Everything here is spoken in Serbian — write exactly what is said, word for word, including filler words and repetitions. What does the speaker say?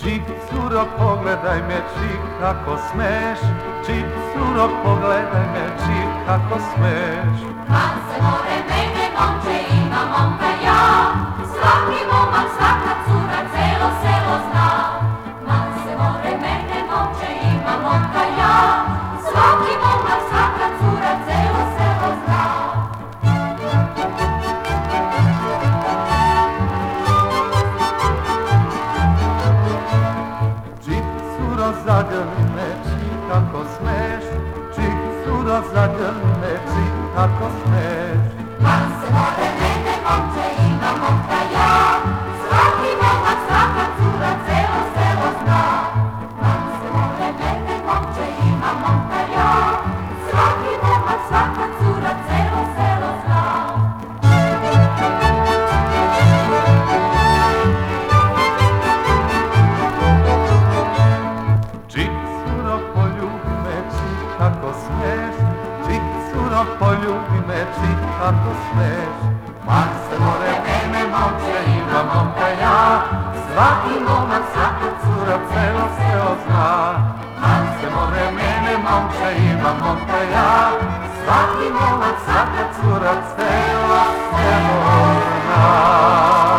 Čik, curo, pogledaj me, čik, kako smeš. Čik, curo, pogledaj me, čik, kako smeš. Kad se more mene, momče, ima momka ja. Svaki momak, svaka cura, celo selo zna. Kad se more mene, momče, ima momka ja. Svaki momak, svaka cura, celo selo zna. Čik, curo, zagrli me, čik, kako smeš. Čik, curo, zagrli me, čik, kako smeš. Kad se more mene, momče, ima momka ja. Svaki momak, svaka cura, celo selo zna. Kad se more mene, momče, ima momka ja. Svaki momak, svaka cura, celo selo zna. Čik, curo, poljubi me, čik, kako smeš. Čik, curo, poljubi me, čik, kako smeš. Kad se more mene, momče, ima momka ja. Svaki momak, svaka cura, celo selo zna. Kad se more mene, momče, ima momka ja. Svaki momak, svaka cura, celo selo zna.